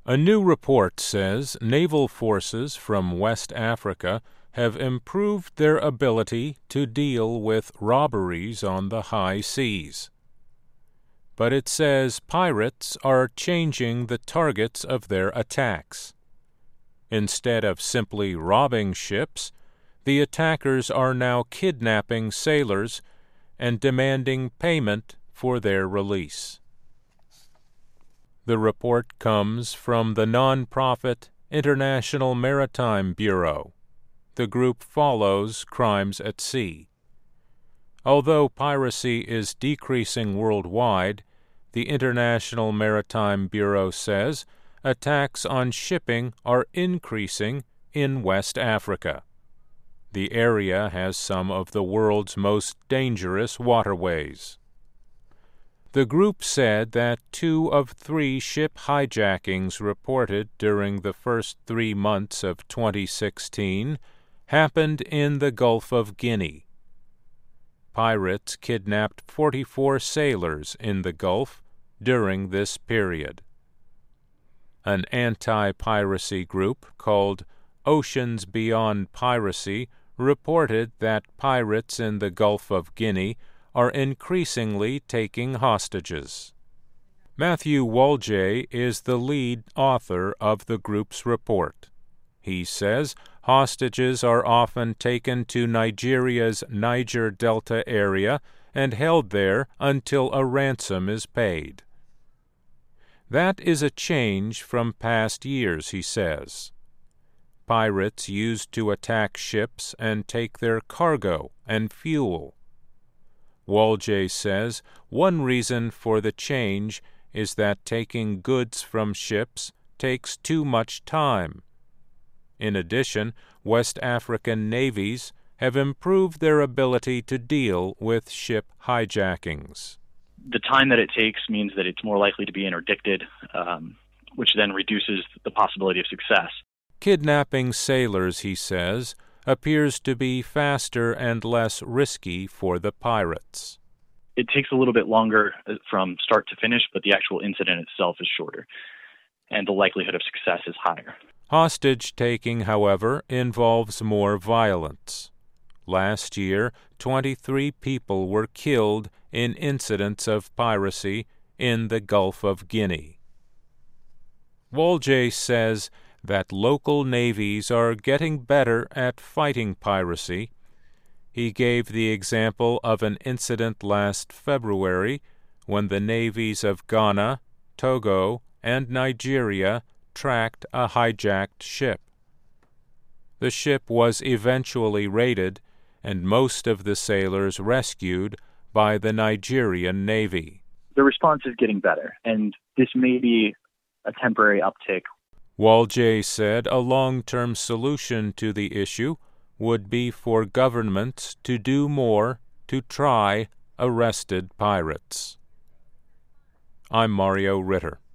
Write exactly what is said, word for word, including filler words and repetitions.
A new report says naval forces from West Africa have improved their ability to deal with robberies on the high seas. But it says pirates are changing the targets of their attacks. Instead of simply robbing ships, the attackers are now kidnapping sailors and demanding payment for their release. The report comes from the non-profit International Maritime Bureau. The group follows crimes at sea. Although piracy is decreasing worldwide, the International Maritime Bureau says attacks on shipping are increasing in West Africa. The area has some of the world's most dangerous waterways. The group said that two of three ship hijackings reported during the first three months of twenty sixteen happened in the Gulf of Guinea. Pirates kidnapped forty-four sailors in the Gulf during this period. An anti-piracy group called Oceans Beyond Piracy reported that pirates in the Gulf of Guinea are increasingly taking hostages. Matthew Woljay is the lead author of the group's report. He says hostages are often taken to Nigeria's Niger Delta area and held there until a ransom is paid. That is a change from past years, he says. Pirates used to attack ships and take their cargo and fuel. Woljay says one reason for the change is that taking goods from ships takes too much time. In addition, West African navies have improved their ability to deal with ship hijackings. The time that it takes means that it's more likely to be interdicted, um, which then reduces the possibility of success. Kidnapping sailors, he says, appears to be faster and less risky for the pirates. It takes a little bit longer from start to finish, but the actual incident itself is shorter, and the likelihood of success is higher. Hostage-taking, however, involves more violence. Last year, twenty-three people were killed in incidents of piracy in the Gulf of Guinea. Woljay says that local navies are getting better at fighting piracy. He gave the example of an incident last February when the navies of Ghana, Togo, and Nigeria tracked a hijacked ship. The ship was eventually raided, and most of the sailors rescued by the Nigerian Navy. The response is getting better, and this may be a temporary uptick. Woljay said a long-term solution to the issue would be for governments to do more to try arrested pirates. I'm Mario Ritter.